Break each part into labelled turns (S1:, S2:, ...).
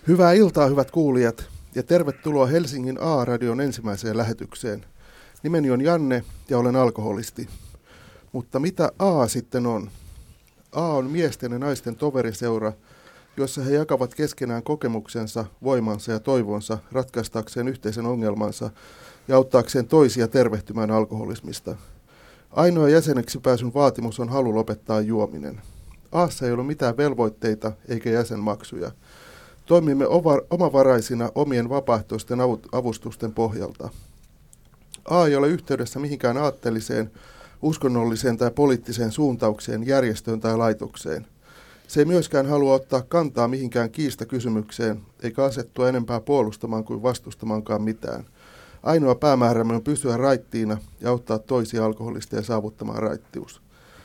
S1: Hyvää iltaa, hyvät kuulijat, ja tervetuloa Helsingin A-radion ensimmäiseen lähetykseen. Nimeni on Janne ja olen alkoholisti. Mutta mitä A sitten on? A on miesten ja naisten toveriseura, jossa he jakavat keskenään kokemuksensa, voimansa ja toivonsa ratkaistakseen yhteisen ongelmansa ja auttaakseen toisia tervehtymään alkoholismista. Ainoa jäseneksi pääsyn vaatimus on halu lopettaa juominen. A:ssa ei ole mitään velvoitteita eikä jäsenmaksuja. Toimimme omavaraisina omien vapaaehtoisten avustusten pohjalta. A ei ole yhteydessä mihinkään aatteelliseen, uskonnolliseen tai poliittiseen suuntaukseen, järjestöön tai laitokseen. Se ei myöskään halua ottaa kantaa mihinkään kiistakysymykseen, eikä asettua enempää puolustamaan kuin vastustamaankaan mitään. Ainoa päämäärämme on pysyä raittiina ja auttaa toisia alkoholisteja saavuttamaan raittius.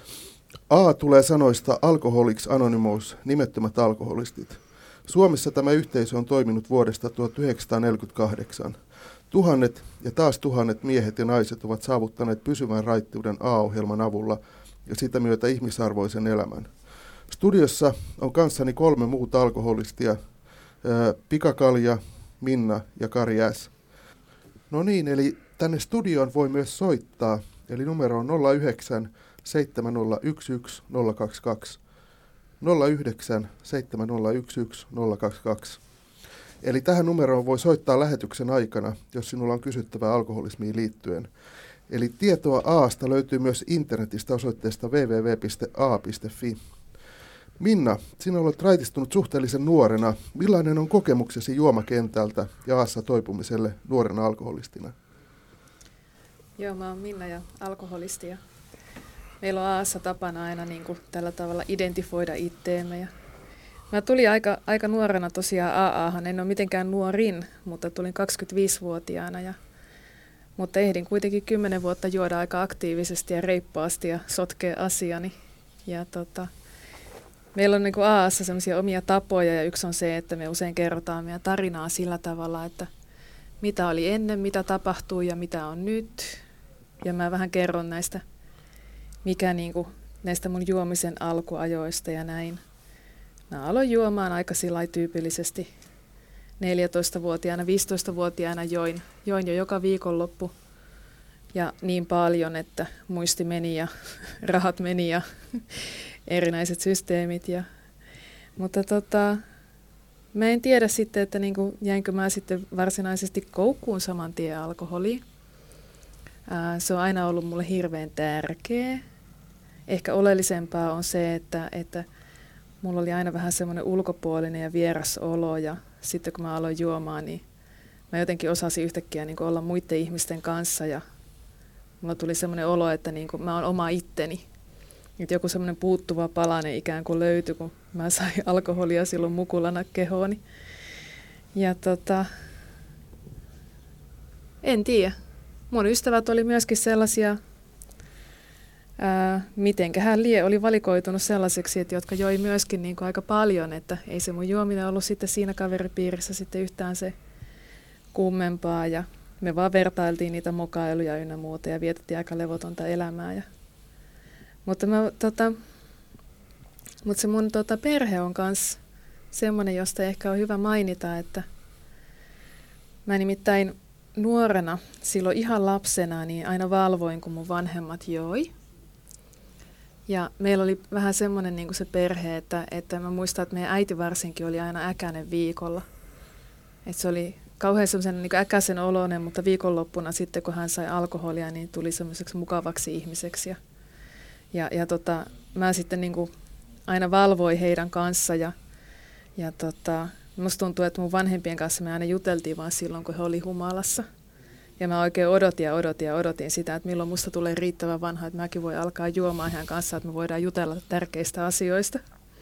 S1: A tulee sanoista Alcoholics Anonymous, nimettömät alkoholistit. Suomessa tämä yhteisö on toiminut vuodesta 1948. Tuhannet ja taas tuhannet miehet ja naiset ovat saavuttaneet pysyvän raittiuden A-ohjelman avulla ja sitä myötä ihmisarvoisen elämän. Studiossa on kanssani 3 muuta alkoholistia, Pika-Kalja, Minna ja Kari S. No niin, eli tänne studioon voi myös soittaa, eli numero on 09 7011 022. 09 7011 022. Eli tähän numeroon voi soittaa lähetyksen aikana, jos sinulla on kysyttävää alkoholismiin liittyen. Eli tietoa A:sta löytyy myös internetistä osoitteesta www.a.fi. Minna, sinä olet raitistunut suhteellisen nuorena. Millainen on kokemuksesi juomakentältä ja A:ssa toipumiselle nuorena alkoholistina?
S2: Joo, mä oon Minna ja alkoholisti. Ja meillä on A:ssa tapana aina niin kuin tällä tavalla identifoida itteemme. Ja mä tulin aika nuorena tosiaan AAhan. En ole mitenkään nuorin, mutta tulin 25-vuotiaana. Mutta ehdin kuitenkin 10 vuotta juoda aika aktiivisesti ja reippaasti ja sotkea asiani. Ja meillä on niin kuin AA:ssa sellaisia omia tapoja ja yksi on se, että me usein kerrotaan meidän tarinaa sillä tavalla, että mitä oli ennen, mitä tapahtui ja mitä on nyt. Ja mä vähän kerron näistä, mikä niin kuin näistä mun juomisen alkuajoista ja näin. Mä aloin juomaan aika sillä tyypillisesti 14-vuotiaana, 15-vuotiaana join jo joka viikonloppu. Ja niin paljon, että muisti meni ja rahat meni ja erinäiset systeemit. Mutta mä en tiedä sitten, että niinku, jäinkö mä sitten varsinaisesti koukkuun saman tien alkoholiin. Se on aina ollut mulle hirveän tärkeä. Ehkä oleellisempaa on se, että mulla oli aina vähän semmoinen ulkopuolinen ja vieras olo. Ja sitten kun mä aloin juomaan, niin mä jotenkin osasin yhtäkkiä niin olla muiden ihmisten kanssa. Ja mulla tuli semmoinen olo, että niin mä oon oma itteni. Että joku semmoinen puuttuva palanen ikään kuin löytyi, kun mä sain alkoholia silloin mukulana kehooni. Ja en tiedä. Mun ystävät oli myöskin sellaisia, mitenköhän lie oli valikoitunut sellaiseksi, että jotka joi myöskin niin kuin aika paljon, että ei se mun juominen ollut sitten siinä kaveripiirissä sitten yhtään se kummempaa. Ja me vaan vertailtiin niitä mokailuja ynnä muuta ja vietettiin aika levotonta elämää. Mutta se mun perhe on myös semmoinen, josta ehkä on hyvä mainita, että mä nimittäin nuorena, silloin ihan lapsena, niin aina valvoin, kun mun vanhemmat joi. Ja meillä oli vähän semmoinen niin kuin se perhe, että mä muistan, että meidän äiti varsinkin oli aina äkäinen viikolla. Että se oli kauhean semmoisen niin kuin äkäisen oloinen, mutta viikonloppuna sitten, kun hän sai alkoholia, niin tuli semmoiseksi mukavaksi ihmiseksi. Ja mä sitten niin kuin aina valvoin heidän kanssa ja musta tuntuu, että mun vanhempien kanssa me aina juteltiin vaan silloin, kun he oli humalassa. Ja mä oikein odotin sitä, että milloin musta tulee riittävän vanha, että mäkin voi alkaa juomaan heidän kanssaan, että me voidaan jutella tärkeistä asioista.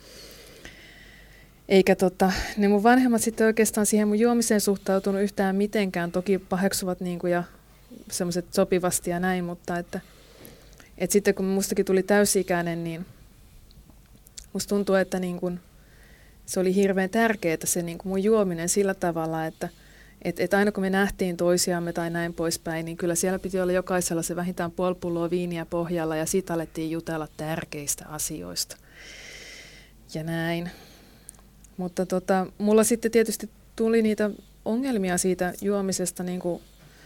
S2: Eikä ne mun vanhemmat sitten oikeastaan siihen mun juomiseen suhtautunut yhtään mitenkään, toki paheksuvat niin kuin ja semmoiset sopivasti ja näin, mutta että sitten kun mustakin tuli täysi-ikäinen, niin musta tuntuu, että niin kun se oli hirveän tärkeää se niin kun mun juominen sillä tavalla, että aina kun me nähtiin toisiamme tai näin poispäin, niin kyllä siellä piti olla jokaisella se vähintään puoli pulloa viiniä pohjalla ja siitä alettiin jutella tärkeistä asioista. Ja näin. Mutta mulla sitten tietysti tuli niitä ongelmia siitä juomisesta niin kuin,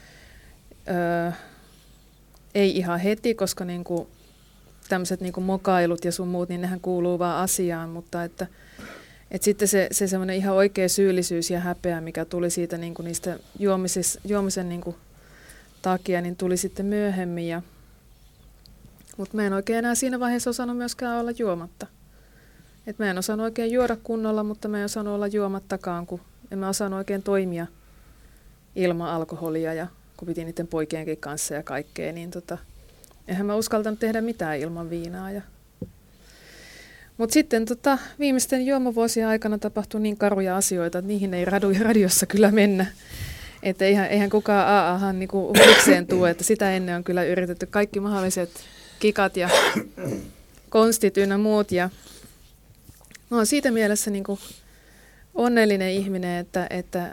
S2: ei ihan heti, koska niin kuin, tämmöiset niin kuin mokailut ja sun muut, niin nehän kuuluu vaan asiaan, mutta että sitten se semmoinen ihan oikea syyllisyys ja häpeä, mikä tuli siitä niin kuin niistä juomisen niin kuin takia, niin tuli sitten myöhemmin. Mutta mä en oikein enää siinä vaiheessa osannut myöskään olla juomatta. Et mä en osannut oikein juoda kunnolla, mutta mä en osannut olla juomattakaan, kun en mä osannut oikein toimia ilman alkoholia ja kun piti niiden poikienkin kanssa ja kaikkea, niin eihän mä uskaltanut tehdä mitään ilman viinaa. Mutta sitten viimeisten juomavuosien aikana tapahtui niin karuja asioita, että niihin ei radiossa kyllä mennä. Että eihän kukaan aaahan niinku huvikseen tule, että sitä ennen on kyllä yritetty kaikki mahdolliset kikat ja konstit ynnä muut. Ja mä oon siitä mielessä niinku onnellinen ihminen, että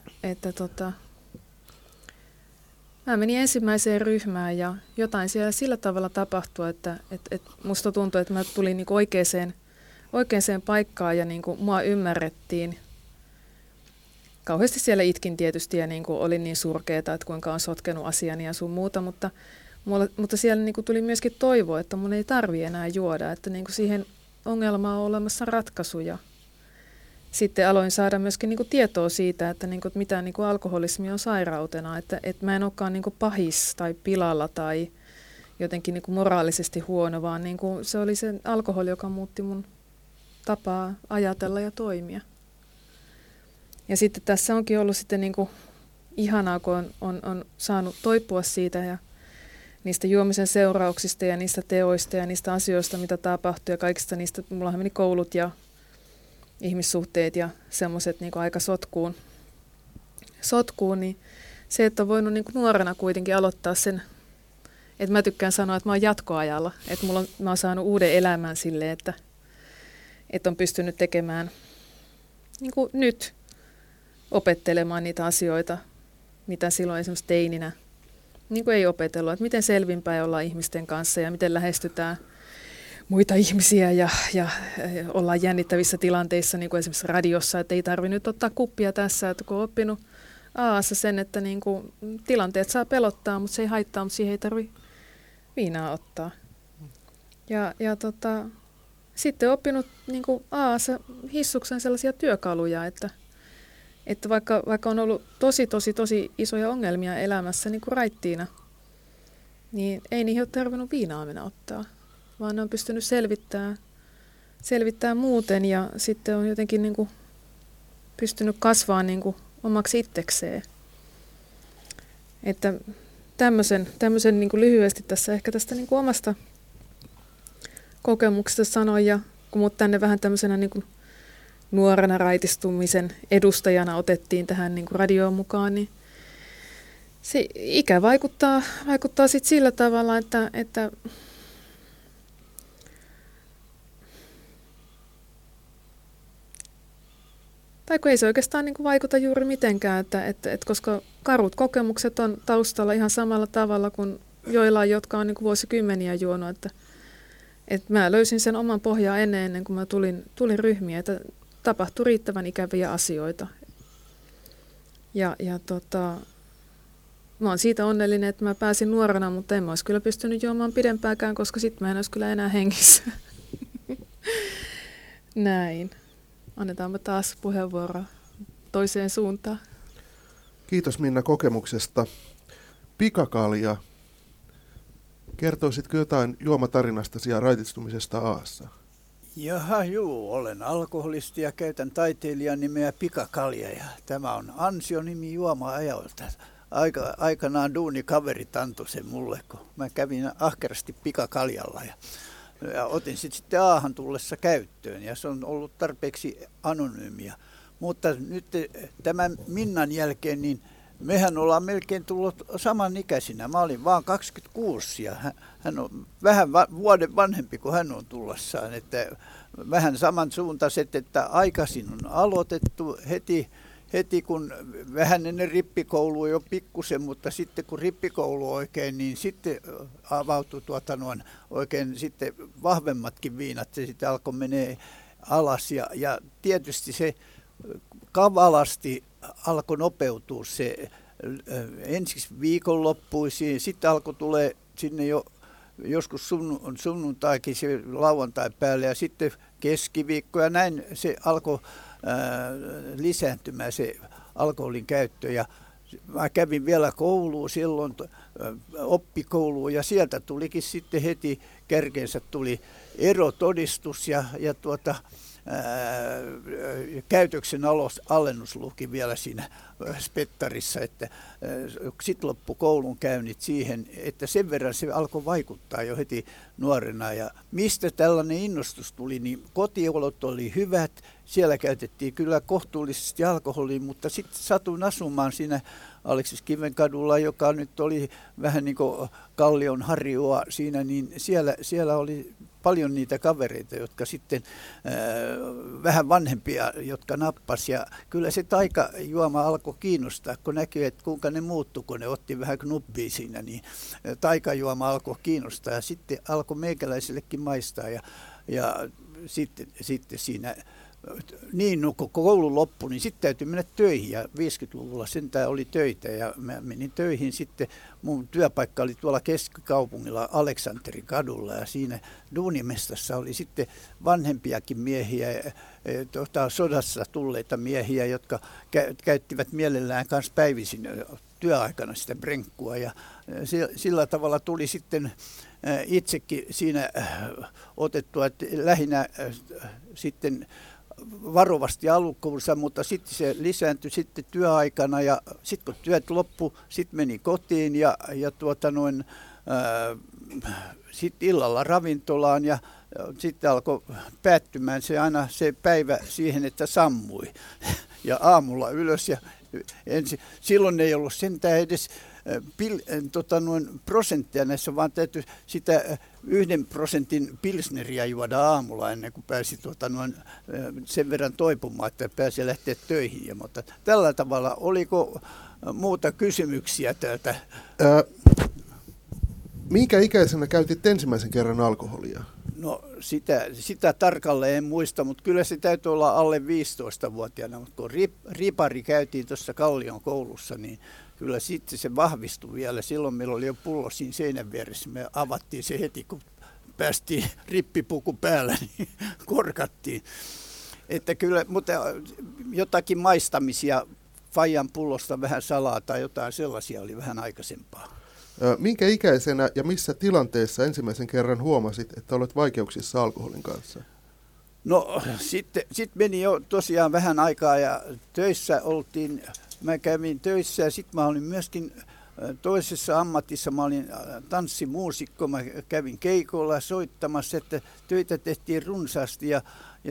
S2: mä menin ensimmäiseen ryhmään ja jotain siellä sillä tavalla tapahtui, että musta tuntui, että mä tulin niinku oikeaan paikkaan ja niinku mua ymmärrettiin. Kauheasti siellä itkin tietysti ja niinku olin niin surkeeta, että kuinka on sotkenut asiani ja sun muuta, mutta siellä niinku tuli myöskin toivo, että mun ei tarvi enää juoda, että niinku siihen ongelmaan on olemassa ratkaisuja. Sitten aloin saada myöskin niinku tietoa siitä, että niinku, mitä niinku alkoholismi on sairautena, että mä en olekaan niinku pahis tai pilalla tai jotenkin niinku moraalisesti huono, vaan niinku se oli se alkoholi, joka muutti mun tapaa ajatella ja toimia. Ja sitten tässä onkin ollut sitten niinku ihanaa, kun on saanut toipua siitä ja niistä juomisen seurauksista ja niistä teoista ja niistä asioista, mitä tapahtui ja kaikista niistä, mullahan meni koulut ja ihmissuhteet ja semmoiset niin aika sotkuun, niin se, että on voinut niin nuorena kuitenkin aloittaa sen, että mä tykkään sanoa, että mä oon jatkoajalla, että mä oon saanut uuden elämän silleen, että on pystynyt tekemään niin kuin nyt opettelemaan niitä asioita, mitä silloin esimerkiksi teininä niin kuin ei opetellut, että miten selvinpäin ollaan ihmisten kanssa ja miten lähestytään muita ihmisiä ja ollaan jännittävissä tilanteissa, niin kuin esimerkiksi radiossa, että ei tarvitse nyt ottaa kuppia tässä, että kun on oppinut Aassa sen, että niin kuin tilanteet saa pelottaa, mutta se ei haittaa, mutta siihen ei tarvitse viinaa ottaa. Ja sitten oppinut niin kuin Aassa hissuksen sellaisia työkaluja, että vaikka on ollut tosi isoja ongelmia elämässä niin kuin raittiina, niin ei niihin ole tarvinnut viinaa mennä ottaa, vaan ne on pystynyt selvittämään muuten ja sitten on jotenkin niin kuin pystynyt kasvaa niin kuin omaksi itsekseen. Että tämmöisen niin kuin lyhyesti tässä ehkä tästä niin kuin omasta kokemuksesta sanoin ja kun mut tänne vähän tämmöisenä niin kuin nuorena raitistumisen edustajana otettiin tähän niin kuin radioon mukaan, niin se ikä vaikuttaa sitten sillä tavalla, että tai kun ei se oikeastaan niin kuin vaikuta juuri mitenkään, että koska karut kokemukset on taustalla ihan samalla tavalla kuin joillain, jotka on niin kuin vuosikymmeniä juonut, että mä löysin sen oman pohjaa ennen kuin mä tulin ryhmiin, että tapahtui riittävän ikäviä asioita. Ja mä oon siitä onnellinen, että mä pääsin nuorena, mutta en mä olisi kyllä pystynyt juomaan pidempäänkään, koska sitten mä en olisi kyllä enää hengissä. Näin. Annetaanpa taas puheenvuoro toiseen suuntaan.
S1: Kiitos Minna kokemuksesta. Pikakalja. Kertoisitko jotain juomatarinastasi ja raitistumisesta Aassa?
S3: Jaha, juu, olen alkoholisti ja käytän taiteilijan nimeä Pikakalja ja tämä on ansionimi juoma-ajalta. Aikanaan duunikaverit antoi sen mulle, kun mä kävin ahkerasti Pikakaljalla ja otin sitten Aahan tullessa käyttöön ja se on ollut tarpeeksi anonyymiä. Mutta nyt tämän Minnan jälkeen, niin mehän ollaan melkein tullut samanikäisinä. Mä olin vaan 26 ja hän on vähän vuoden vanhempi kuin hän on tullessaan. Että vähän samansuuntaiset, että aikaisin on aloitettu heti kun vähän ennen rippikoulua jo pikkusen, mutta sitten kun rippikoulu oikein, niin sitten avautui oikein sitten vahvemmatkin viinat. Se sitten alkoi menee alas ja tietysti se kavalasti alkoi nopeutua se ensiksi viikonloppuisiin, sitten alkoi tulee sinne jo joskus sunnuntaikin se lauantai päälle ja sitten keskiviikko ja näin se alkoi lisääntymään se alkoholin käyttö. Ja mä kävin vielä kouluun silloin, oppikouluun ja sieltä tulikin sitten heti kärkeensä tuli erotodistus ja käytöksen alennusluki vielä siinä spettarissa, että sitten loppui koulun käynnit siihen, että sen verran se alkoi vaikuttaa jo heti nuorena. Ja mistä tällainen innostus tuli, niin kotiolot oli hyvät, siellä käytettiin kyllä kohtuullisesti alkoholia, mutta sitten satuin asumaan siinä Aleksis Kivenkadulla, joka nyt oli vähän niin kuin Kallion harjua siinä, niin siellä oli paljon niitä kavereita, jotka sitten vähän vanhempia, jotka nappasi. Ja kyllä se taikajuoma alkoi kiinnostaa, kun näkyi, että kuinka ne muuttui, kun ne otti vähän knuppia siinä, niin taikajuoma alkoi kiinnostaa. Ja sitten alkoi meikäläisellekin maistaa ja sitten siinä niin, no kun koulu loppui, niin sitten täytyy mennä töihin ja 50-luvulla sentään oli töitä ja mä menin töihin sitten, mun työpaikka oli tuolla keskikaupungilla Aleksanterin kadulla ja siinä duunimestassa oli sitten vanhempiakin miehiä, sodassa tulleita miehiä, jotka käyttivät mielellään kanssa päivisin työaikana sitä brenkkua ja sillä tavalla tuli sitten itsekin siinä otettua, että lähinnä sitten varovasti alkuunsa, mutta sitten se lisääntyi sitten työaikana ja sitten kun työt loppu, sitten meni kotiin ja sitten illalla ravintolaan ja sitten alkoi päättymään aina se päivä siihen, että sammui ja aamulla ylös ja silloin ei ollut sentään edes prosenttia näissä, vaan täytyy sitä 1% pilsneriä juoda aamulla ennen kuin pääsi sen verran toipumaan, että pääsi lähteä töihin. Mutta tällä tavalla, oliko muuta kysymyksiä täältä?
S1: Minkä ikäisenä käytit ensimmäisen kerran alkoholia?
S3: No sitä tarkalleen en muista, mutta kyllä se täytyy olla alle 15-vuotiaana, mutta kun ripari käytiin tuossa Kallion koulussa, niin kyllä sitten se vahvistui vielä. Silloin meillä oli jo pullo siinä seinän vieressä. Me avattiin se heti, kun päästiin rippipuku päällä, niin korkattiin. Että kyllä, mutta jotakin maistamisia faijan pullosta vähän salaa tai jotain sellaisia oli vähän aikaisempaa.
S1: Minkä ikäisenä ja missä tilanteessa ensimmäisen kerran huomasit, että olet vaikeuksissa alkoholin kanssa?
S3: No sitten meni jo tosiaan vähän aikaa ja töissä oltiin. Mä kävin töissä ja sitten mä olin myöskin toisessa ammatissa, mä olin tanssimuusikko, mä kävin keikolla soittamassa, että töitä tehtiin runsaasti ja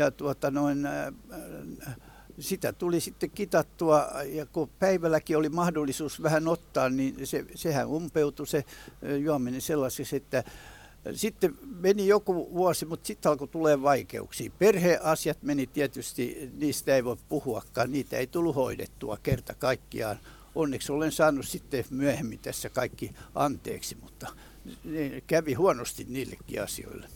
S3: sitä tuli sitten kitattua ja kun päivälläkin oli mahdollisuus vähän ottaa, niin sehän umpeutui se juominen sellaiseksi, että sitten meni joku vuosi, mutta sitten alkoi tulee vaikeuksia. Perheasiat meni tietysti, niistä ei voi puhuakaan, niitä ei tullut hoidettua kerta kaikkiaan. Onneksi olen saanut sitten myöhemmin tässä kaikki anteeksi, mutta kävi huonosti niillekin asioille.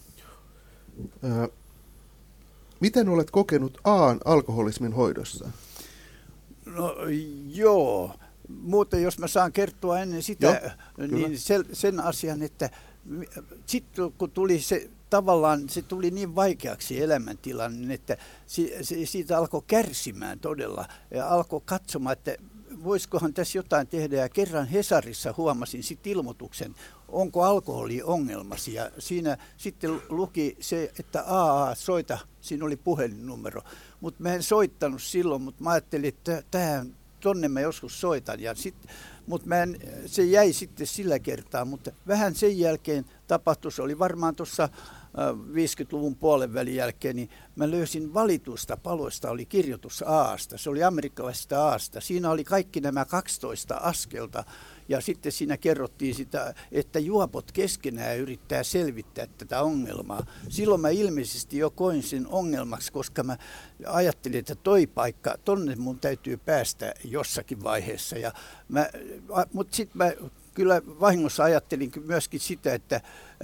S1: Miten olet kokenut A:n alkoholismin hoidossa?
S3: No joo, muuten jos mä saan kertoa ennen sitä, niin sen asian, että sitten kun tuli tavallaan se tuli niin vaikeaksi elämäntilanne, että siitä alkoi kärsimään todella ja alkoi katsomaan, että voisikohan tässä jotain tehdä. Ja kerran Hesarissa huomasin sitten ilmoituksen, onko alkoholi ongelmasi. Ja siinä sitten luki se, että soita, siinä oli puhelinnumero. Mutta mä en soittanut silloin, mutta mä ajattelin, että tonne mä joskus soitan. Mutta se jäi sitten sillä kertaa, mutta vähän sen jälkeen tapahtui, se oli varmaan tuossa 50-luvun puolen välin jälkeen, niin mä löysin valituista paloista, oli kirjoitus A:sta, se oli amerikkalaisesta A:sta. Siinä oli kaikki nämä 12 askelta ja sitten siinä kerrottiin sitä, että juopot keskenään yrittää selvittää tätä ongelmaa. Silloin mä ilmeisesti jo koin sen ongelmaksi, koska mä ajattelin, että toi paikka, tonne mun täytyy päästä jossakin vaiheessa. Mutta sitten mä kyllä vahingossa ajattelin myöskin sitä, että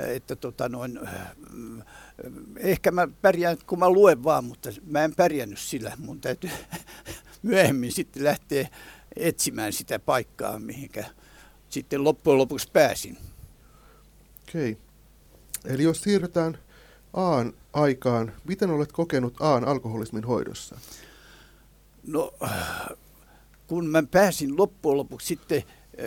S3: ehkä mä pärjään, kun mä luen vaan, mutta mä en pärjännyt sillä. Mun täytyy myöhemmin sitten lähteä etsimään sitä paikkaa, mihinkä sitten loppujen lopuksi pääsin.
S1: Okei. Eli jos siirrytään A:n aikaan, miten olet kokenut A:n alkoholismin hoidossa?
S3: No, kun mä pääsin loppujen lopuksi sitten,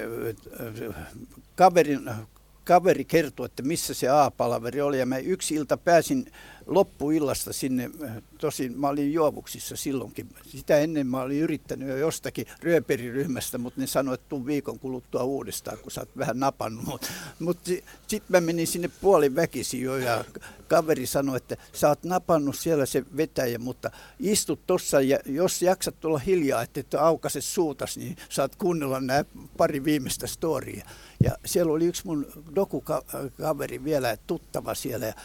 S3: kaveri kertoi, että missä se A-palaveri oli, ja mä yksi ilta pääsin loppuillasta sinne. Tosin mä olin juovuksissa silloinkin. Sitä ennen mä olin yrittänyt jo jostakin rööperiryhmästä, mutta ne sanoi, että tuu viikon kuluttua uudestaan, kun sä oot vähän napannut. Mutta sitten mä menin sinne puolin väkisin jo, ja kaveri sanoi, että sä oot napannut siellä se vetäjä, mutta istut tossa, ja jos jaksat olla hiljaa, että et aukaise suutas, niin saat kuunnella nämä pari viimeistä storya. Ja siellä oli yksi mun dokukaveri vielä tuttava siellä, ja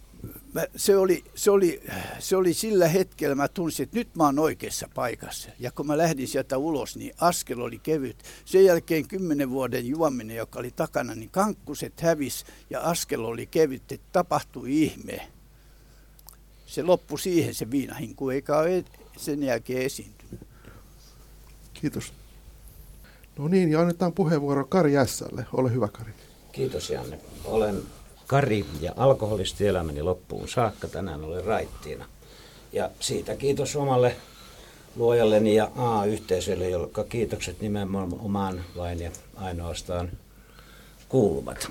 S3: se oli sillä hetkellä, mä tunsin, että nyt mä oon oikeassa paikassa. Ja kun mä lähdin sieltä ulos, niin askel oli kevyt. Sen jälkeen 10 vuoden juominen, joka oli takana, niin kankkuset hävis ja askel oli kevyt, että tapahtui ihme. Se loppui siihen se viinahinku, eikä ole sen jälkeen esiintynyt.
S1: Kiitos. No niin, ja annetaan puheenvuoro Kari Jässälle. Ole hyvä, Kari.
S4: Kiitos, Janne. Olen Kari ja alkoholisti elämäni loppuun saakka. Tänään olen raittiina. Ja siitä kiitos omalle luojalleni ja A-yhteisölle, jotka kiitokset nimenomaan vain ja ainoastaan kuuluvat.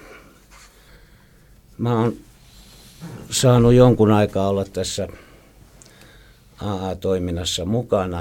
S4: Mä oon saanut jonkun aikaa olla tässä AA-toiminnassa mukana.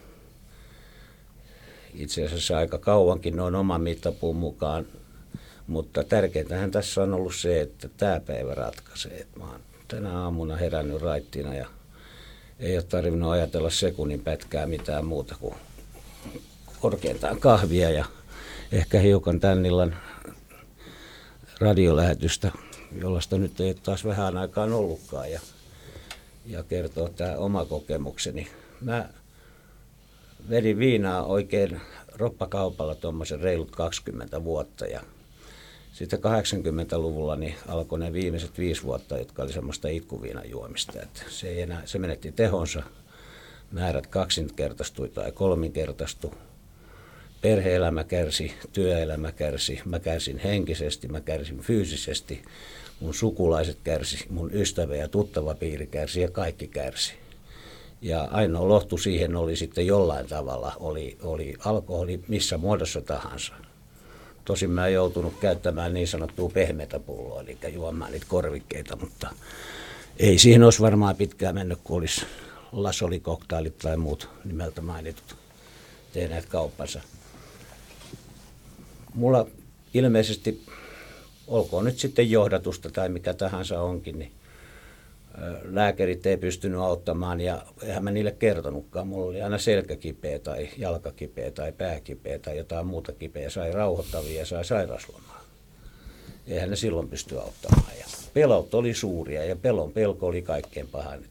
S4: Itse asiassa aika kauankin noin oman mittapuun mukaan, mutta tärkeintähän tässä on ollut se, että tämä päivä ratkaisee. Mä oon tänä aamuna herännyt raittina ja ei ole tarvinnut ajatella sekunnin pätkää mitään muuta kuin korkeintaan kahvia ja ehkä hiukan tämän illan radiolähetystä, jollaista nyt ei taas vähän aikaan ollutkaan ja kertoo tämä oma kokemukseni. Mä vedin viinaa oikein roppakaupalla tuommoisen reilut 20 vuotta ja sitten 80-luvulla niin alkoi ne viimeiset 5 vuotta, jotka oli semmoista itkuviinan juomista. Että se menetti tehonsa, määrät kaksinkertaistui tai kolminkertaistui. Perhe-elämä kärsi, työelämä kärsi, mä kärsin henkisesti, mä kärsin fyysisesti, mun sukulaiset kärsi, mun ystävä ja tuttava piiri kärsi ja kaikki kärsi. Ja ainoa lohtu siihen oli sitten jollain tavalla, oli alkoholi missä muodossa tahansa. Tosin mä en joutunut käyttämään niin sanottua pehmeätä pulloa, eli juomaan niitä korvikkeita, mutta ei siihen olisi varmaan pitkään mennyt, kun olisi lasolikoktailit tai muut nimeltä mainitut tehneet kauppansa. Mulla ilmeisesti, olkoon nyt sitten johdatusta tai mikä tahansa onkin, niin lääkärit ei pystynyt auttamaan ja eihän mä niille kertonutkaan. Mulla oli aina selkäkipeä tai jalkakipeä tai pääkipeä tai jotain muuta kipeä. Sai rauhoittavia ja sai sairauslomaa. Eihän ne silloin pysty auttamaan. Ja pelot oli suuria ja pelko oli kaikkein pahan.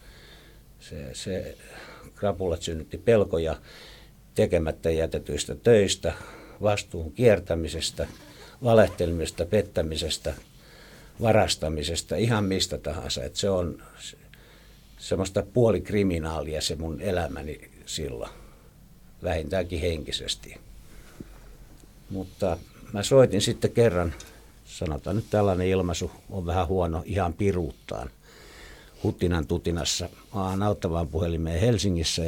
S4: Se krapulat synnytti pelkoja tekemättä jätetyistä töistä, vastuun kiertämisestä, valehtelemisesta, pettämisestä, varastamisesta, ihan mistä tahansa. Että se on semmoista puolikriminaalia se mun elämäni silloin, vähintäänkin henkisesti. Mutta mä soitin sitten kerran, sanotaan nyt tällainen ilmaisu on vähän huono, ihan piruuttaan, hutinan tutinassa Aan auttavaan puhelimeen Helsingissä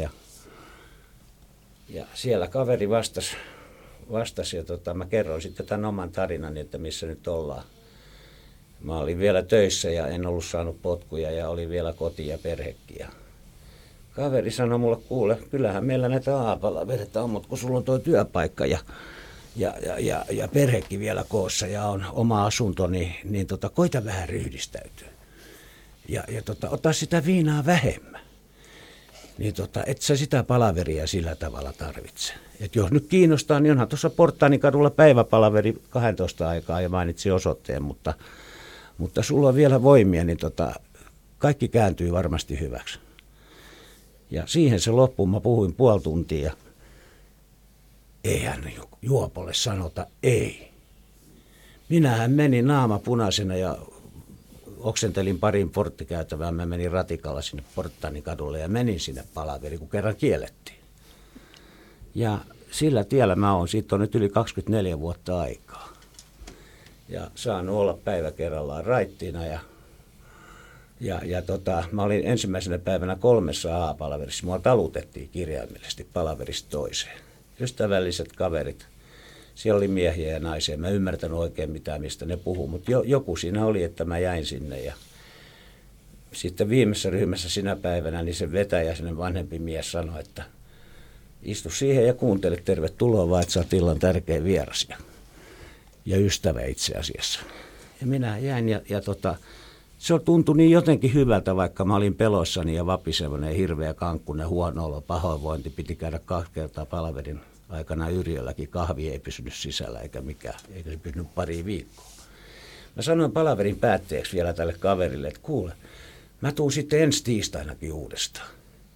S4: ja siellä kaveri vastasi ja mä kerroin sitten tämän oman tarinani, että missä nyt ollaan. Mä olin vielä töissä ja en ollut saanut potkuja ja oli vielä koti ja perhekin. Ja kaveri sanoi mulle, kuule, kyllähän meillä näitä aapalavereita on, mutta kun sulla on tuo työpaikka ja perhekin vielä koossa ja on oma asunto, niin koita vähän ryhdistäytyä. Ja ota sitä viinaa vähemmän. Niin et sä sitä palaveria sillä tavalla tarvitse. Et jos nyt kiinnostaa, niin onhan tuossa Porttaanikadulla päiväpalaveri 12 aikaa ja mainitsin osoitteen, mutta sulla on vielä voimia, niin kaikki kääntyy varmasti hyväksi. Ja siihen se loppuun mä puhuin puoli tuntia. Eihän juopolle sanota ei. minähän menin naama punaisena ja oksentelin parin porttikäytävään. Mä menin ratikalla sinne Porttaanin kadulle ja menin sinne palaveriin, kun kerran kiellettiin. Ja sillä tiellä mä oon. Siitä on nyt yli 24 vuotta aikaa. Ja saanut olla päivä kerrallaan raittiina. Mä olin ensimmäisenä päivänä 3 AA-palaverissa. Mua talutettiin kirjaimellisesti palaverista toiseen. Ystävälliset kaverit. Siellä oli miehiä ja naisia. Mä en ymmärtänyt oikein mitään, mistä ne puhuu, mutta joku siinä oli, että mä jäin sinne. Ja sitten viimeisessä ryhmässä sinä päivänä niin se vetäjä, sen vanhempi mies sanoi, että istu siihen ja kuuntele, tervetuloa vaan, että sä oot illan tärkein vieras ja ystävä itse asiassa. Ja minä jäin ja se tuntui niin jotenkin hyvältä, vaikka mä olin peloissani ja vapisevana ja hirveä kankkunen, huono olo, pahoinvointi, piti käydä 2 kertaa palaverin aikana Yrjölläkin, kahvi ei pysynyt sisällä eikä se pysynyt pari viikkoa. Mä sanoin palaverin päätteeksi vielä tälle kaverille, että kuule, mä tuun sitten ensi tiistainakin uudestaan.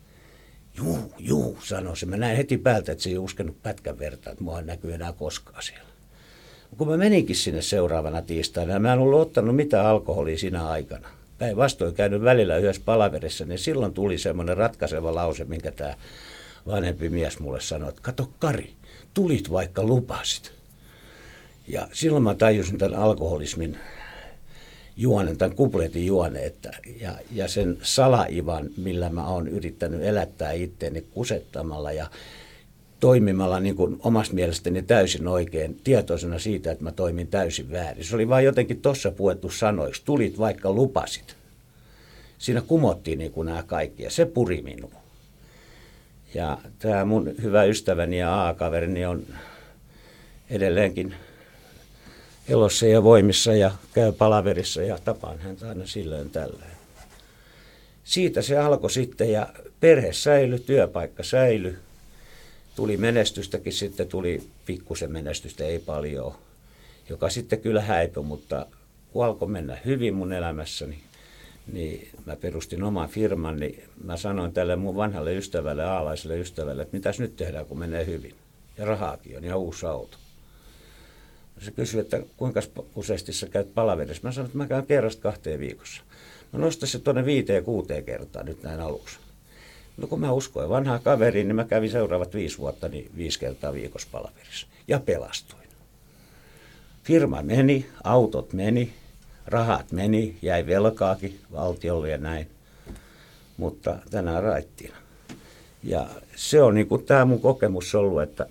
S4: Juu, sanoi se. Mä näin heti päältä, että se ei uskenut pätkän verta, että mua ei näkyy enää koskaan siellä. Kun mä meninkin sinne seuraavana tiistaina, mä en ollut ottanut mitään alkoholia siinä aikana. Päinvastoin käynyt välillä yhdessä palaverissa, niin silloin tuli semmoinen ratkaiseva lause, minkä tämä vanhempi mies mulle sanoi, että kato Kari, tulit vaikka lupasit. Ja silloin mä tajusin tämän alkoholismin juonen, tämän kupletin juonen, ja sen salaivan, millä mä oon yrittänyt elättää itteeni kusettamalla ja toimimalla niin kuin omasta mielestäni täysin oikein, tietoisena siitä, että mä toimin täysin väärin. Se oli vaan jotenkin tuossa puettu sanoiksi, tulit vaikka lupasit. Siinä kumottiin niin kuin nämä kaikki, ja se puri minua. Ja tämä mun hyvä ystäväni ja AA-kaverini on edelleenkin elossa ja voimissa ja käy palaverissa ja tapaan häntä aina silloin tällöin. Siitä se alkoi sitten ja perhe säilyi, työpaikka säilyi. Tuli menestystäkin, sitten tuli pikkusen menestystä, ei paljon, joka sitten kyllä häipyi, mutta kun alkoi mennä hyvin mun elämässäni, niin mä perustin oman firman, niin mä sanoin tälle mun vanhalle ystävälle, aalaiselle ystävälle, että mitäs nyt tehdään, kun menee hyvin. Ja rahaakin on ja uusi auto. Se kysyi, että kuinka useasti sä käyt palaverissa. Mä sanoin, että mä käyn 1-2 viikossa. No nosta se tuonne 5-6 kertaa nyt näin aluksi. No kun mä uskoin vanhaa kaveriin, niin mä kävin seuraavat 5 vuotta niin 5 kertaa viikossa palaverissa. Ja pelastuin. Firma meni, autot meni, rahat meni, jäi velkaakin valtiolle ja näin. Mutta tänään raittiina. Ja se on niin kuin tämä mun kokemus ollut, että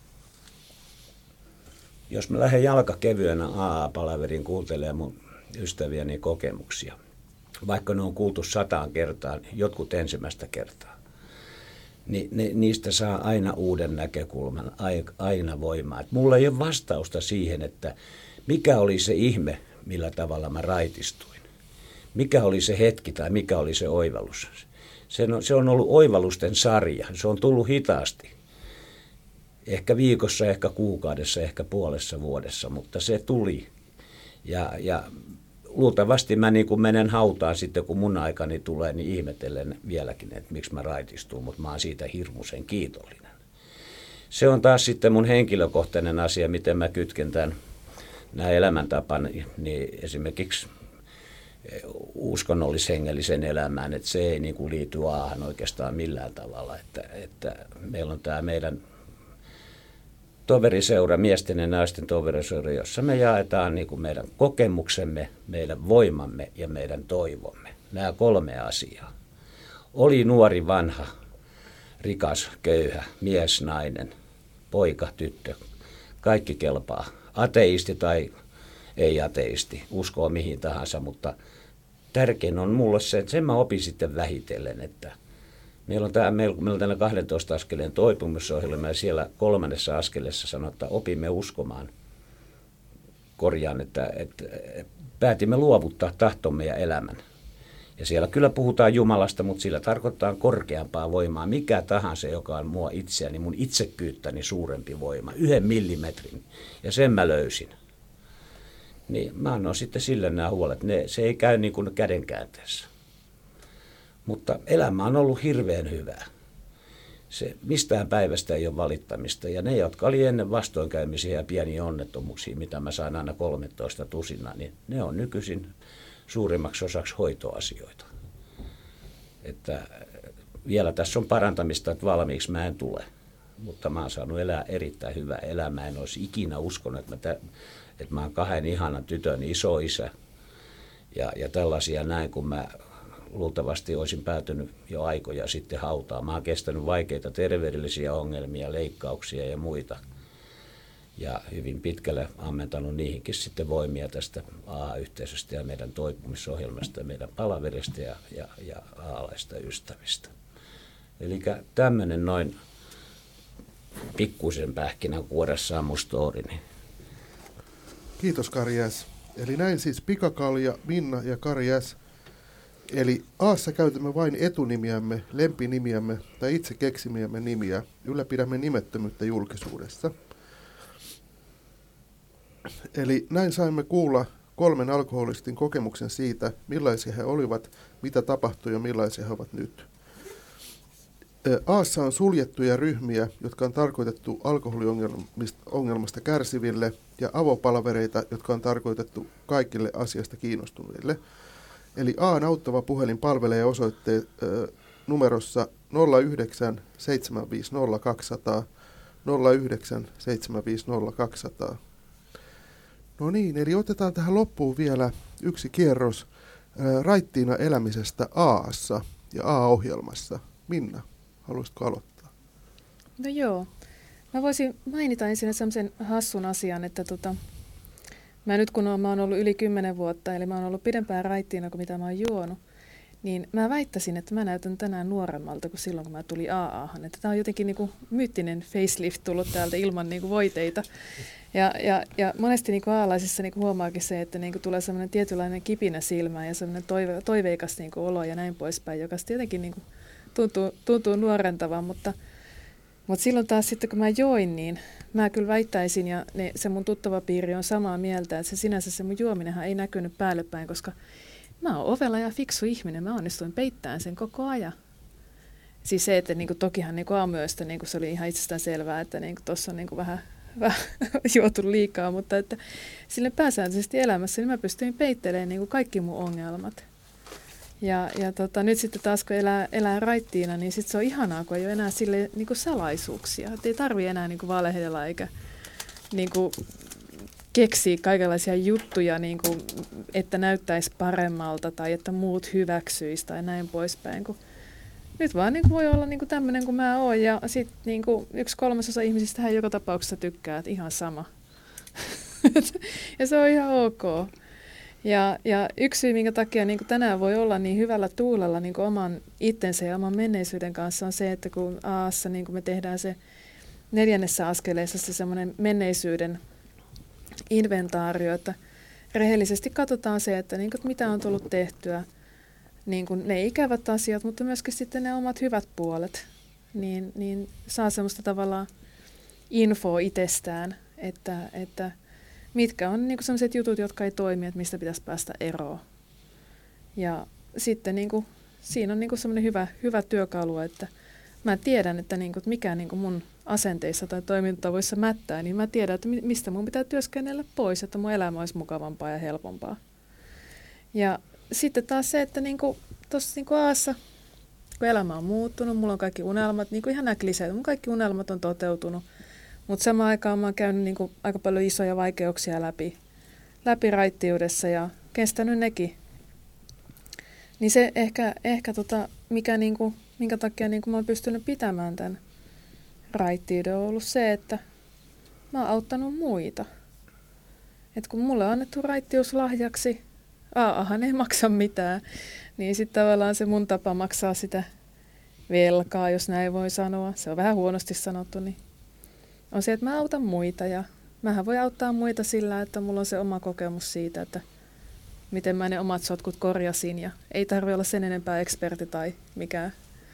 S4: jos mä lähden jalkakevyenä AA-palaveriin kuuntelemaan mun ystäviäni kokemuksia, vaikka ne on kuultu 100 kertaa, jotkut ensimmäistä kertaa, niin niistä saa aina uuden näkökulman, aina voimaa. Et mulla ei ole vastausta siihen, että mikä oli se ihme, millä tavalla mä raitistuin. Mikä oli se hetki tai mikä oli se oivallus. Se on ollut oivallusten sarja, se on tullut hitaasti. Ehkä viikossa, ehkä kuukaudessa, ehkä puolessa vuodessa, mutta se tuli. Ja luultavasti mä niin kuin menen hautaan sitten, kun mun aikani tulee, niin ihmetellen vieläkin, että miksi mä raitistun, mutta mä oon siitä hirmuisen kiitollinen. Se on taas sitten mun henkilökohtainen asia, miten mä kytken tämän nämä elämäntapani, niin esimerkiksi uskonnollis-hengellisen elämään, että se ei niin kuin liity A:han oikeastaan millään tavalla, että meillä on tämä meidän toveriseura, miesten ja naisten toveriseura, jossa me jaetaan niin kuin meidän kokemuksemme, meidän voimamme ja meidän toivomme. Nämä 3 asiaa. Oli nuori, vanha, rikas, köyhä, mies, nainen, poika, tyttö, kaikki kelpaa. Ateisti tai ei ateisti, uskoo mihin tahansa, mutta tärkein on mulle se, että sen mä opin sitten vähitellen, että meillä on tämä 12 askeleen toipumisohjelma ja siellä 3. askeleessa sanotaan, että opimme uskomaan. Korjaan, että päätimme luovuttaa tahtomme ja elämän. Ja siellä kyllä puhutaan Jumalasta, mutta sillä tarkoittaa korkeampaa voimaa. Mikä tahansa, joka on mua itseäni, mun itsekyyttäni suurempi voima. 1 millimetrin. Ja sen mä löysin. Niin mä annoin sitten sille nämä huolet. Se ei käy niin kuin kädenkäänteessä. Mutta elämä on ollut hirveän hyvää. se mistään päivästä ei ole valittamista. Ja ne, jotka oli ennen vastoinkäymisiä ja pieniä onnettomuuksia, mitä mä sain aina 13 tusinaa, niin ne on nykyisin suurimmaksi osaksi hoitoasioita. Että vielä tässä on parantamista, että valmiiksi mä en tule. Mutta mä oon saanut elää erittäin hyvää elämää. En olisi ikinä uskonut, että mä oon 2 ihanan tytön isoisä ja tällaisia näin, kun mä luultavasti olisin päätynyt jo aikoja sitten hautaan. Mä oon kestänyt vaikeita terveydellisiä ongelmia, leikkauksia ja muita. Ja hyvin pitkälle ammentanut niihinkin sitten voimia tästä AA-yhteisöstä ja meidän toipumisohjelmasta ja meidän palaverista ja AA-laista ystävistä. Eli tämmöinen noin pikkuisen pähkinän kuoressaan mun storini.
S1: Kiitos Kari S. Eli näin siis Pikakalja, Minna ja Kari S. Eli A:ssa käytämme vain etunimiämme, lempinimiämme tai itse keksimiämme nimiä. Ylläpidämme nimettömyyttä julkisuudessa. Eli näin saimme kuulla 3 alkoholistin kokemuksen siitä, millaisia he olivat, mitä tapahtui ja millaisia he ovat nyt. A:ssa on suljettuja ryhmiä, jotka on tarkoitettu alkoholiongelmasta kärsiville, ja avopalvereita, jotka on tarkoitettu kaikille asiasta kiinnostuneille. Eli A:n auttava puhelin palvelee osoitteet numerossa 09 750 200, 09 750 200. No niin, eli otetaan tähän loppuun vielä yksi kierros raittiina elämisestä A:ssa ja A-ohjelmassa. Minna, haluaisitko aloittaa?
S2: No joo. Mä voisin mainita ensin sellaisen hassun asian, että mä nyt kun mä oon ollut yli 10 vuotta, eli mä oon ollut pidempään raittiina kuin mitä mä oon juonut, niin mä väittäisin, että mä näytän tänään nuoremmalta kuin silloin, kun mä tulin AAhan. Että tää on jotenkin niinku myyttinen facelift tullut täältä ilman niinku voiteita. Ja monesti niinku aalaisissa niinku huomaakin se, että niinku tulee semmoinen tietynlainen kipinä silmään ja semmoinen toiveikas niinku olo ja näin poispäin, joka jotenkin niinku tuntuu nuorentavan, mutta silloin taas sitten kun mä join, niin mä kyllä väittäisin, ja se mun tuttava piiri on samaa mieltä, että sinänsä se mun juominenhan ei näkynyt päälle päin, koska mä oon ovela ja fiksu ihminen, mä onnistuin peittämään sen koko ajan. Siis se, että niinku, tokihan niinku aamuyöstä niinku, se oli ihan itsestään selvää, että niinku, tuossa on niinku, vähän juotu liikaa, mutta että sille pääsääntöisesti elämässä niin mä pystyin peittelemään niinku, kaikki mun ongelmat. Ja nyt sitten taas kun elää raittiina, niin sitten se on ihanaa, kun ei ole enää sille niinku salaisuuksia. Et ei tarvitse enää niinku valehdella eikä niinku keksiä kaikenlaisia juttuja, niinku, että näyttäisi paremmalta tai että muut hyväksyisi tai näin poispäin. Nyt vaan niinku voi olla niinku tämmöinen kuin mä oon ja sitten niinku 1/3 ihmisistä hän joka tapauksessa tykkää, että ihan sama. Ja se on ihan ok. Ja yksi syy, minkä takia niin kuin tänään voi olla niin hyvällä tuulella niin kuin oman itsensä ja oman menneisyyden kanssa on se, että kun A:ssa niin kuin me tehdään se 4. askeleessa se semmoinen menneisyyden inventaario, että rehellisesti katsotaan se, että niin kuin, mitä on tullut tehtyä, niin kuin ne ikävät asiat, mutta myöskin sitten ne omat hyvät puolet, niin saa semmoista tavallaan infoa itsestään, että mitkä on niinku sellaiset jutut, jotka ei toimi, että mistä pitäisi päästä eroon. Ja sitten niinku, siinä on niinku semmoinen hyvä työkalu, että mä tiedän, että mikä niinku mun asenteissa tai toimintatavoissa mättää, niin mä tiedän, että mistä mun pitää työskennellä pois, että mun elämä olisi mukavampaa ja helpompaa. Ja sitten taas se, että tuossa A:ssa, kun elämä on muuttunut, mulla on kaikki unelmat, niin kuin ihan nämä kliseet, mun kaikki unelmat on toteutunut. Mutta samaan aikaan mä oon käynyt aika paljon isoja vaikeuksia läpi raittiudessa ja kestänyt nekin. Niin se ehkä minkä takia mä oon pystynyt pitämään tämän raittiuden on ollut se, että mä oon auttanut muita. Et kun mulle on annettu raittius lahjaksi, AAhan ei maksa mitään, niin sitten tavallaan se mun tapa maksaa sitä velkaa, jos näin voi sanoa. Se on vähän huonosti sanottu, niin on se, että mä autan muita ja mähän voi auttaa muita sillä, että mulla on se oma kokemus siitä, että miten mä ne omat sotkut korjasin ja ei tarvitse olla sen enempää eksperti tai mikään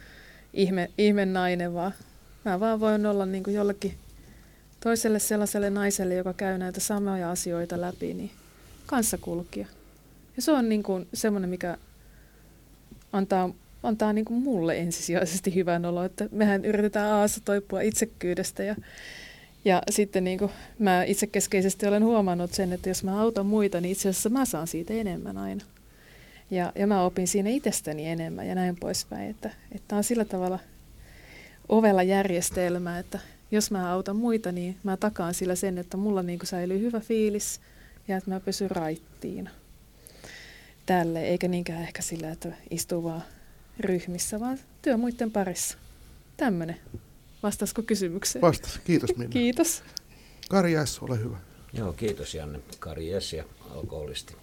S2: ihme nainen, vaan mä vaan voin olla niin kuin jollekin toiselle sellaiselle naiselle, joka käy näitä samoja asioita läpi, niin kanssakulkija. Ja se on niin kuin semmoinen, mikä antaa vaan tämä on niin kuin mulle ensisijaisesti hyvän olo, että mehän yritetään Aassa toipua itsekkyydestä ja sitten niin kuin mä itsekeskeisesti olen huomannut sen, että jos mä autan muita, niin itse asiassa mä saan siitä enemmän aina. Ja mä opin siinä itsestäni enemmän ja näin poispäin, että on sillä tavalla ovella järjestelmä, että jos mä autan muita, niin mä takaan sillä sen, että mulla niin kuin säilyy hyvä fiilis ja että mä pysyn raittiina. Tälle, eikä niinkään ehkä sillä, että istuu vaan ryhmissä, vaan työ muiden parissa. Tämmöinen. Vastaisiko kysymykseen?
S1: Vastas. Kiitos Minna.
S2: Kiitos.
S1: Kari S, ole hyvä.
S4: Joo, kiitos Janne. Kari S ja alkoholisti.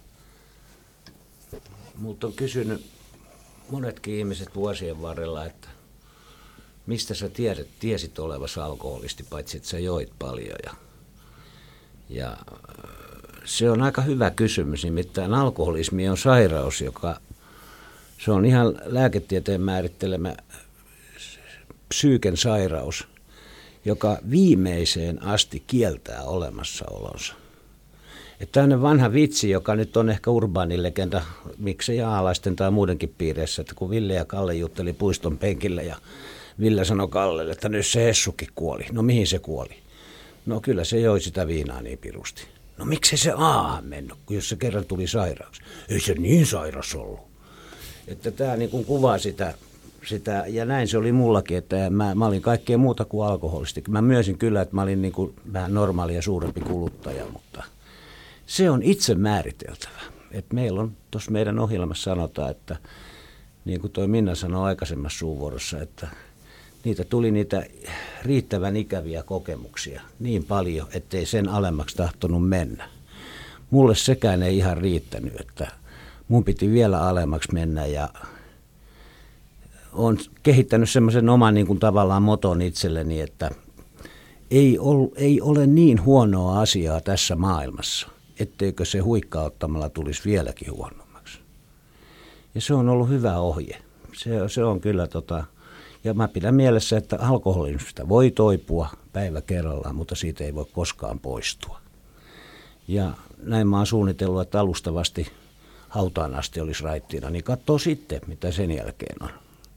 S4: Multa on kysynyt monetkin ihmiset vuosien varrella, että mistä sä tiesit olevasi alkoholisti, paitsi että sä joit paljon. Ja se on aika hyvä kysymys, nimittäin alkoholismi on sairaus, se on ihan lääketieteen määrittelemä psyyken sairaus, joka viimeiseen asti kieltää olemassaolonsa. Tällainen vanha vitsi, joka nyt on ehkä urbaani legenda, miksei aalaisten tai muidenkin piireissä, että kun Ville ja Kalle jutteli puiston penkillä ja Ville sanoi Kallelle, että nyt se Hessukin kuoli. No mihin se kuoli? No kyllä se joi sitä viinaa niin pirusti. No miksei se Aahan mennyt, jos se kerran tuli sairaaksi? Ei se niin sairas ollut. Että tämä niin kuin kuvaa sitä, ja näin se oli mullakin, että mä olin kaikkea muuta kuin alkoholisti. Mä myönsin kyllä, että mä olin niin kuin vähän normaali ja suurempi kuluttaja, mutta se on itse määriteltävä. Et meillä on, tuossa meidän ohjelmassa sanotaan, että niin kuin toi Minna sanoi aikaisemmassa suuvuorossa, että tuli niitä riittävän ikäviä kokemuksia niin paljon, ettei sen alemmaksi tahtonut mennä. Mulle sekään ei ihan riittänyt, että mun piti vielä alemmaksi mennä ja olen kehittänyt semmoisen oman niin kuin tavallaan moton itselleni, että ei ole niin huonoa asiaa tässä maailmassa, etteikö se huikkauttamalla tulisi vieläkin huonommaksi. Ja se on ollut hyvä ohje. Se on kyllä ja mä pidän mielessä, että alkoholismista voi toipua päivä kerrallaan, mutta siitä ei voi koskaan poistua. Ja näin mä oon suunnitellut, että alustavasti hautaan asti olisi raittiina, niin katsoo sitten, mitä sen jälkeen on.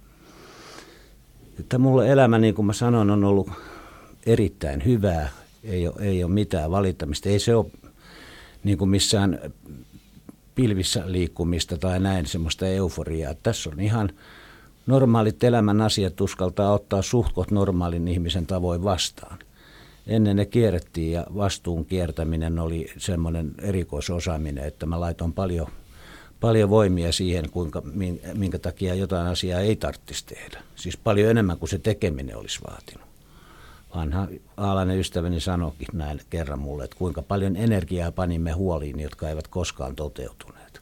S4: Että mulle elämä, niin kuin mä sanon, on ollut erittäin hyvää. Ei ole mitään valittamista. Ei se ole niin kuin missään pilvissä liikkumista tai näin semmoista euforiaa. Tässä on ihan normaalit elämän asiat uskaltaa ottaa suhtkot normaalin ihmisen tavoin vastaan. Ennen ne kierrettiin ja vastuun kiertäminen oli semmoinen erikoisosaaminen, että mä laitoin paljon voimia siihen, minkä takia jotain asiaa ei tarvitsisi tehdä. Siis paljon enemmän kuin se tekeminen olisi vaatinut. Vanha aalainen ystäväni sanoikin näin kerran mulle, että kuinka paljon energiaa panimme huoliin, jotka eivät koskaan toteutuneet.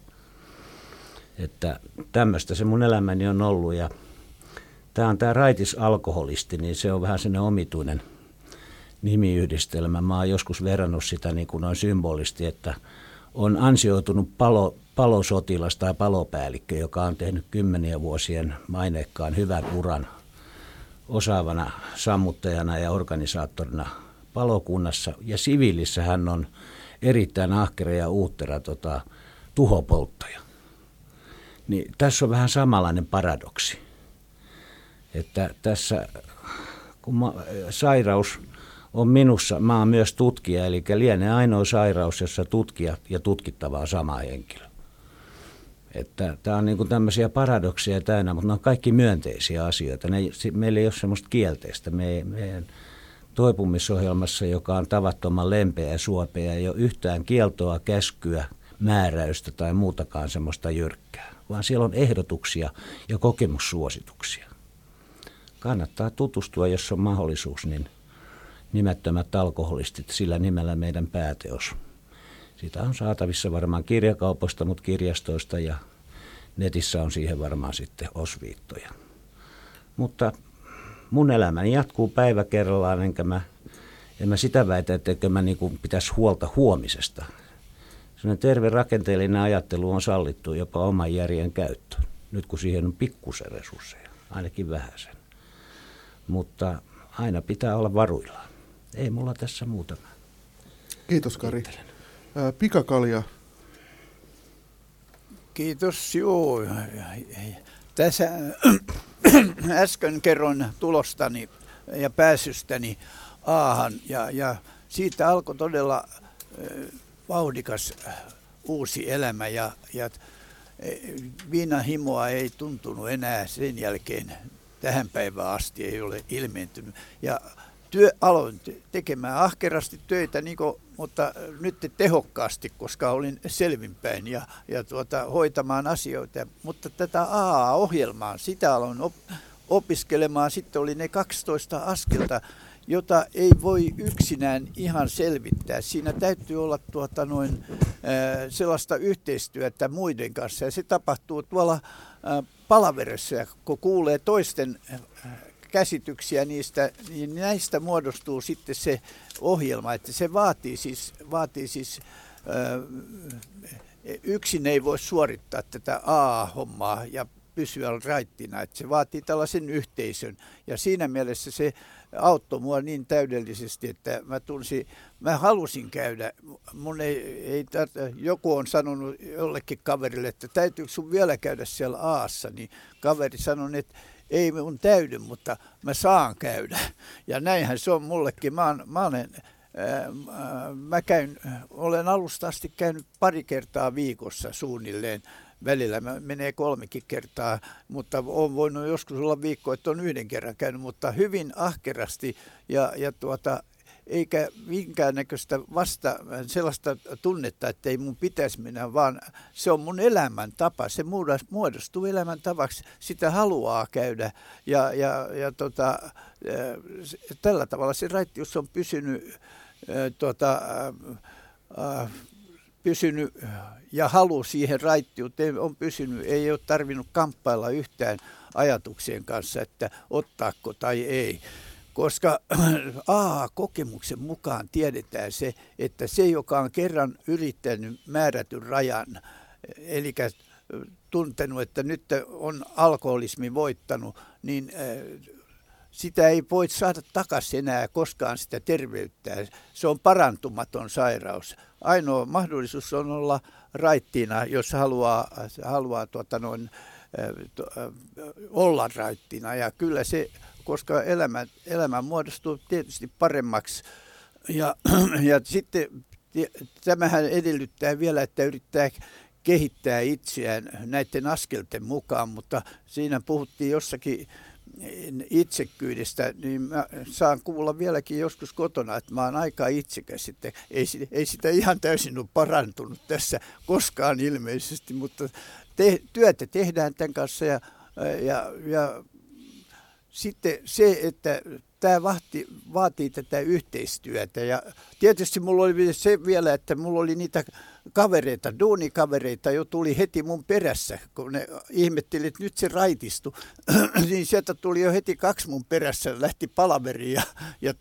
S4: Että tämmöistä se mun elämäni on ollut ja tämä raitis alkoholisti, niin se on vähän sellainen omituinen nimiyhdistelmä. Mä oon joskus verrannut sitä niin kuin noin symbolisti, että on ansioitunut palosotilas tai palopäällikkö, joka on tehnyt 10 vuosien maineikkaan hyvän uran osaavana sammuttajana ja organisaattorina palokunnassa. Ja siviilissä hän on erittäin ahkera ja uuttera tuhopolttaja. Niin tässä on vähän samanlainen paradoksi, että tässä kun sairaus on minussa, mä oon myös tutkija, eli lienee ainoa sairaus, jossa tutkija ja tutkittava on sama henkilö. Että tämä on niinku tämmöisiä paradokseja täynnä, mutta ne on kaikki myönteisiä asioita. Meillä ei ole semmoista kielteistä. Meidän toipumisohjelmassa, joka on tavattoman lempeä ja suopea, ei ole yhtään kieltoa, käskyä, määräystä tai muutakaan semmoista jyrkkää, vaan siellä on ehdotuksia ja kokemussuosituksia. Kannattaa tutustua, jos on mahdollisuus, niin Nimettömät alkoholistit, sillä nimellä meidän pääteos. Sitä on saatavissa varmaan kirjakaupoista, mutta kirjastoista ja netissä on siihen varmaan sitten osviittoja. Mutta mun elämäni jatkuu päivä kerrallaan, en mä sitä väitä, etteikö mä niin pitäisi huolta huomisesta. Sellainen terve rakenteellinen ajattelu on sallittu jopa oman järjen käyttö, nyt kun siihen on pikkusen resursseja, ainakin vähäsen. Mutta aina pitää olla varuillaan. Ei mulla tässä muuta.
S1: Kiitos Kari. Pikakalja.
S3: Kiitos, joo. Tässä äsken kerron tulostani ja pääsystäni A:han ja siitä alkoi todella vauhdikas uusi elämä ja viinan himoa ei tuntunut enää sen jälkeen tähän päivään asti, ei ole ilmentynyt. Ja aloin tekemään ahkerasti töitä, mutta nyt tehokkaasti, koska olin selvinpäin ja hoitamaan asioita. Mutta tätä AA-ohjelmaa, sitä aloin opiskelemaan. Sitten oli ne 12 askelta, jota ei voi yksinään ihan selvittää. Siinä täytyy olla sellaista yhteistyötä muiden kanssa. Ja se tapahtuu tuolla palaverissa, kun kuulee toisten käsityksiä niistä, niin näistä muodostuu sitten se ohjelma, että se vaatii siis yksin ei voi suorittaa tätä AA-hommaa ja pysyä raittina, että se vaatii tällaisen yhteisön ja siinä mielessä se auttoi mua niin täydellisesti, että mä halusin käydä. Joku on sanonut jollekin kaverille, että täytyykö sun vielä käydä siellä Aassa, niin kaveri sanoi, että ei mun täydy, mutta mä saan käydä. Ja näinhän se on mullekin. Olen alusta asti käynyt 2 kertaa viikossa suunnilleen. Välillä menee 3 kertaa, mutta on voinut joskus olla viikko, että on 1 kerran käynyt, mutta hyvin ahkerasti eikä minkäännäköistä sellaista tunnetta, että ei mun pitäisi mennä, vaan se on mun elämäntapa. Se muodostuu elämäntavaksi, sitä haluaa käydä ja tällä tavalla se raittius on pysynyt ja halu siihen raittiuteen on pysynyt. Ei ole tarvinnut kamppailla yhtään ajatuksien kanssa, että ottaako tai ei. Koska kokemuksen mukaan tiedetään se, että se, joka on kerran yrittänyt määrätyn rajan, eli tuntenut, että nyt on alkoholismi voittanut, niin sitä ei voi saada takaisin enää koskaan sitä terveyttä. Se on parantumaton sairaus. Ainoa mahdollisuus on olla raittiina, jos haluaa olla raittiina. Ja kyllä se, koska elämä muodostuu tietysti paremmaksi. Ja sitten tämähän edellyttää vielä, että yrittää kehittää itseään näiden askelten mukaan, mutta siinä puhuttiin jossakin itsekkyydestä, niin mä saan kuulla vieläkin joskus kotona, että mä oon aika itsekäs, että ei sitä ihan täysin ole parantunut tässä koskaan ilmeisesti, mutta työtä tehdään tämän kanssa ja sitten se, että tämä vaatii tätä yhteistyötä ja tietysti mulla oli se vielä, että mulla oli niitä kavereita, duunikavereita jo tuli heti mun perässä, kun ne ihmetteli, että nyt se raitistui, niin sieltä tuli jo heti 2 mun perässä, lähti palaveriin ja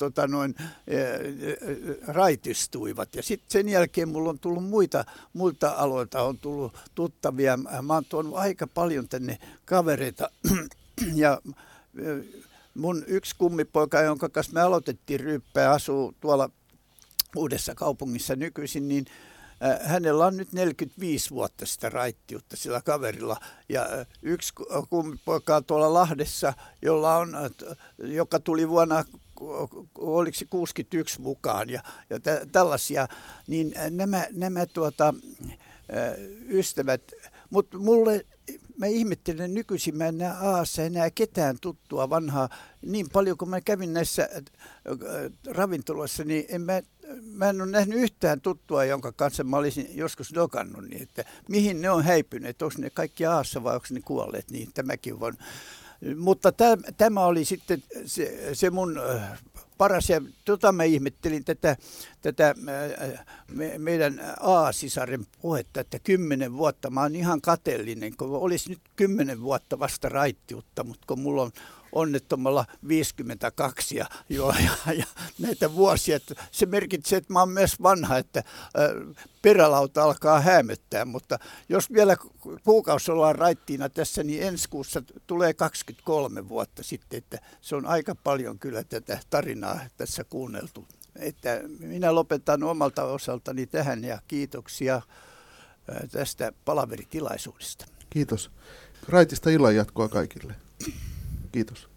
S3: raitistuivat. Ja sitten sen jälkeen mulla on tullut muilta aloilta, on tullut tuttavia, mä oon tuonut aika paljon tänne kavereita ja mun yksi kummipoika, jonka kanssa me aloitettiin ryyppää, asuu tuolla Uudessa Kaupungissa nykyisin, niin hänellä on nyt 45 vuotta sitä raittiutta sillä kaverilla. Ja yksi kummipoika on tuolla Lahdessa, joka tuli vuonna, oliko se 61 mukaan ja tällaisia. Niin nämä ystävät, mutta mä ihmettelen nykyisin, mä en näe Aassa enää ketään tuttua vanhaa. Niin paljon kuin mä kävin näissä ravintoloissa, niin mä en ole nähnyt yhtään tuttua, jonka kanssa mä olisin joskus dokannut. Niin että mihin ne on häipyneet, onko ne kaikki Aassa vai onko ne kuolleet, niin tämäkin on. Mutta tämä oli sitten se mun paras, ja mä ihmettelin tätä meidän A-sisaren puhetta, että 10 vuotta, mä oon ihan kateellinen, kun olisi nyt 10 vuotta vasta raittiutta, mutta kun mulla on onnettomalla 52 ja näitä vuosia, että se merkitsee, että mä oon myös vanha, että perälauta alkaa häämöttää, mutta jos vielä kuukausi ollaan raittiina tässä, niin ensi kuussa tulee 23 vuotta sitten, että se on aika paljon kyllä tätä tarinaa tässä kuunneltu. Että minä lopetan omalta osaltani tähän ja kiitoksia tästä palaveritilaisuudesta.
S1: Kiitos. Raitista illanjatkoa kaikille. Kiitos.